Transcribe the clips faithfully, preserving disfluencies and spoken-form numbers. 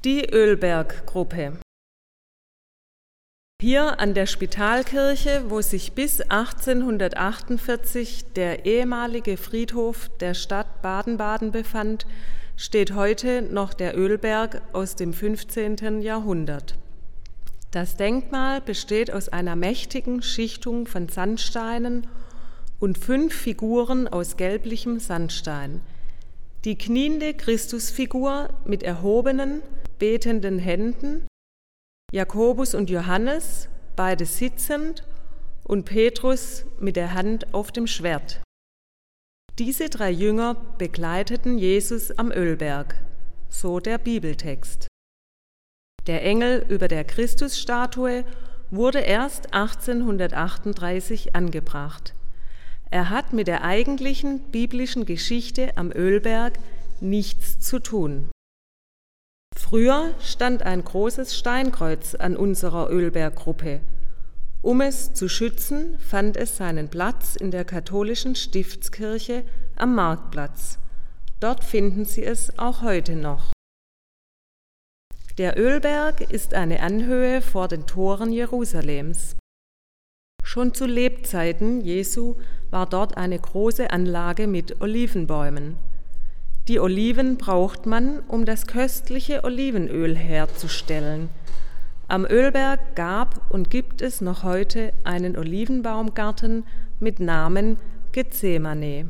Die Ölberg-Gruppe. Hier an der Spitalkirche, wo sich bis achtzehnhundertachtundvierzig der ehemalige Friedhof der Stadt Baden-Baden befand, steht heute noch der Ölberg aus dem fünfzehnten Jahrhundert. Das Denkmal besteht aus einer mächtigen Schichtung von Sandsteinen und fünf Figuren aus gelblichem Sandstein. Die kniende Christusfigur mit erhobenen, betenden Händen, Jakobus und Johannes, beide sitzend, und Petrus mit der Hand auf dem Schwert. Diese drei Jünger begleiteten Jesus am Ölberg, so der Bibeltext. Der Engel über der Christusstatue wurde erst achtzehnhundertachtunddreißig angebracht. Er hat mit der eigentlichen biblischen Geschichte am Ölberg nichts zu tun. Früher stand ein großes Steinkreuz an unserer Ölberggruppe. Um es zu schützen, fand es seinen Platz in der katholischen Stiftskirche am Marktplatz. Dort finden Sie es auch heute noch. Der Ölberg ist eine Anhöhe vor den Toren Jerusalems. Schon zu Lebzeiten Jesu war dort eine große Anlage mit Olivenbäumen. Die Oliven braucht man, um das köstliche Olivenöl herzustellen. Am Ölberg gab und gibt es noch heute einen Olivenbaumgarten mit Namen Gethsemane.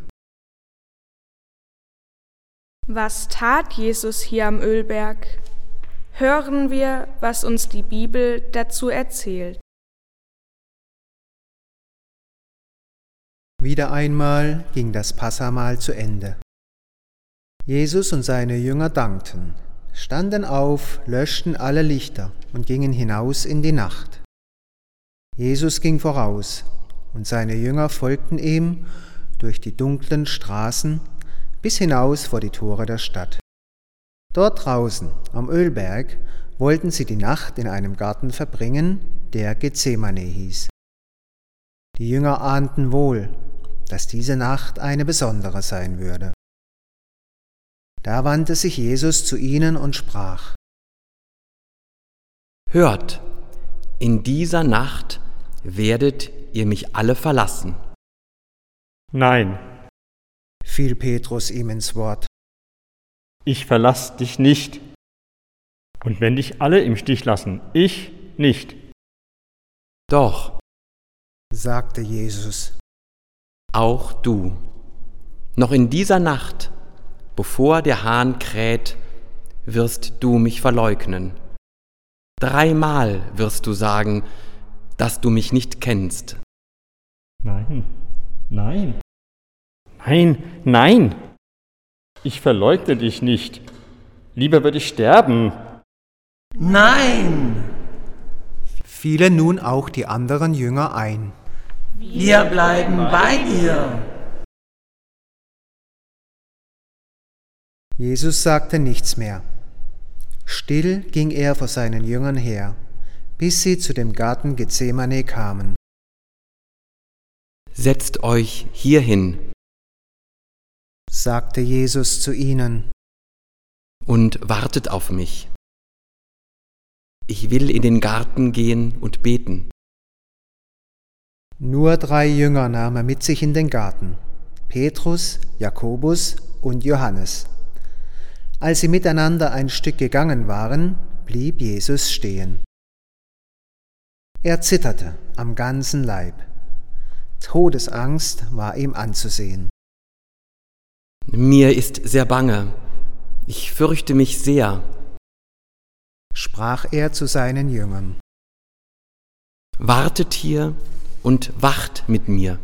Was tat Jesus hier am Ölberg? Hören wir, was uns die Bibel dazu erzählt. Wieder einmal ging das Passahmahl zu Ende. Jesus und seine Jünger dankten, standen auf, löschten alle Lichter und gingen hinaus in die Nacht. Jesus ging voraus und seine Jünger folgten ihm durch die dunklen Straßen bis hinaus vor die Tore der Stadt. Dort draußen am Ölberg wollten sie die Nacht in einem Garten verbringen, der Gethsemane hieß. Die Jünger ahnten wohl, dass diese Nacht eine besondere sein würde. Da wandte sich Jesus zu ihnen und sprach: Hört, in dieser Nacht werdet ihr mich alle verlassen. Nein, fiel Petrus ihm ins Wort. Ich verlass dich nicht. Und wenn dich alle im Stich lassen, ich nicht. Doch, sagte Jesus, auch du. Noch in dieser Nacht, bevor der Hahn kräht, wirst du mich verleugnen. Dreimal wirst du sagen, dass du mich nicht kennst. Nein, nein, nein, nein. Ich verleugne dich nicht. Lieber würde ich sterben. Nein! Fielen nun auch die anderen Jünger ein. Wir bleiben bei dir. Jesus sagte nichts mehr. Still ging er vor seinen Jüngern her, bis sie zu dem Garten Gethsemane kamen. Setzt euch hierhin, sagte Jesus zu ihnen, und wartet auf mich. Ich will in den Garten gehen und beten. Nur drei Jünger nahm er mit sich in den Garten: Petrus, Jakobus und Johannes. Als sie miteinander ein Stück gegangen waren, blieb Jesus stehen. Er zitterte am ganzen Leib. Todesangst war ihm anzusehen. Mir ist sehr bange. Ich fürchte mich sehr, sprach er zu seinen Jüngern. Wartet hier und wacht mit mir.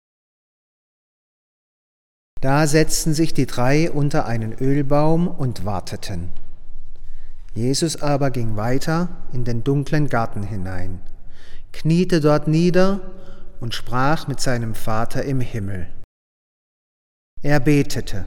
Da setzten sich die drei unter einen Ölbaum und warteten. Jesus aber ging weiter in den dunklen Garten hinein, kniete dort nieder und sprach mit seinem Vater im Himmel. Er betete: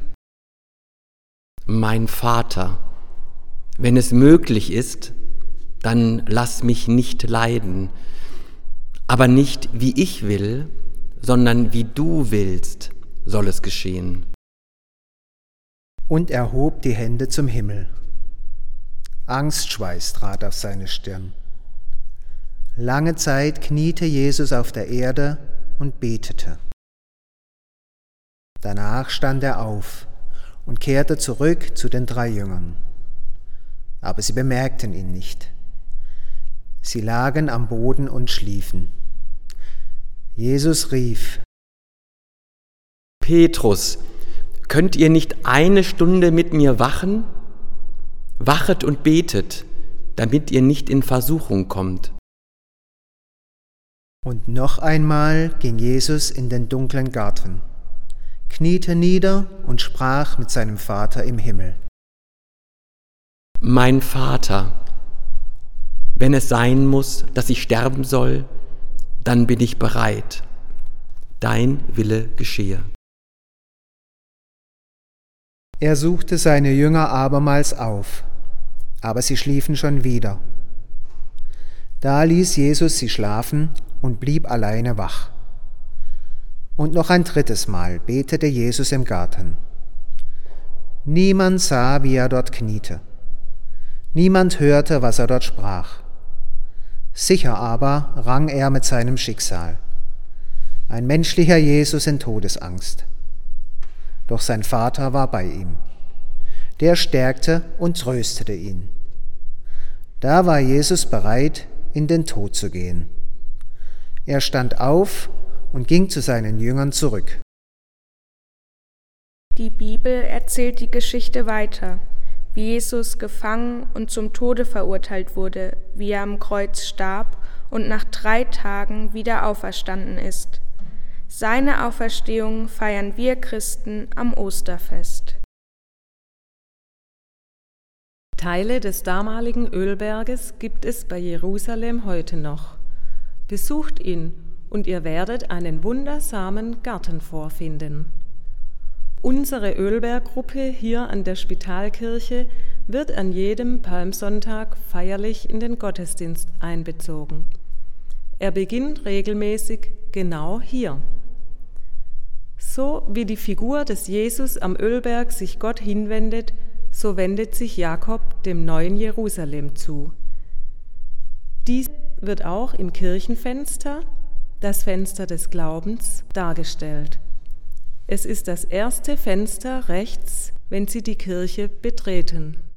Mein Vater, wenn es möglich ist, dann lass mich nicht leiden, aber nicht wie ich will, sondern wie du willst, soll es geschehen. Und er hob die Hände zum Himmel. Angstschweiß trat auf seine Stirn. Lange Zeit kniete Jesus auf der Erde und betete. Danach stand er auf und kehrte zurück zu den drei Jüngern. Aber sie bemerkten ihn nicht. Sie lagen am Boden und schliefen. Jesus rief: Petrus, könnt ihr nicht eine Stunde mit mir wachen? Wachet und betet, damit ihr nicht in Versuchung kommt. Und noch einmal ging Jesus in den dunklen Garten, kniete nieder und sprach mit seinem Vater im Himmel: Mein Vater, wenn es sein muss, dass ich sterben soll, dann bin ich bereit. Dein Wille geschehe. Er suchte seine Jünger abermals auf, aber sie schliefen schon wieder. Da ließ Jesus sie schlafen und blieb alleine wach. Und noch ein drittes Mal betete Jesus im Garten. Niemand sah, wie er dort kniete. Niemand hörte, was er dort sprach. Sicher aber rang er mit seinem Schicksal. Ein menschlicher Jesus in Todesangst. Doch sein Vater war bei ihm. Der stärkte und tröstete ihn. Da war Jesus bereit, in den Tod zu gehen. Er stand auf und ging zu seinen Jüngern zurück. Die Bibel erzählt die Geschichte weiter, wie Jesus gefangen und zum Tode verurteilt wurde, wie er am Kreuz starb und nach drei Tagen wieder auferstanden ist. Seine Auferstehung feiern wir Christen am Osterfest. Teile des damaligen Ölberges gibt es bei Jerusalem heute noch. Besucht ihn und ihr werdet einen wundersamen Garten vorfinden. Unsere Ölberggruppe hier an der Spitalkirche wird an jedem Palmsonntag feierlich in den Gottesdienst einbezogen. Er beginnt regelmäßig genau hier. So wie die Figur des Jesus am Ölberg sich Gott hinwendet, so wendet sich Jakob dem neuen Jerusalem zu. Dies wird auch im Kirchenfenster, das Fenster des Glaubens, dargestellt. Es ist das erste Fenster rechts, wenn Sie die Kirche betreten.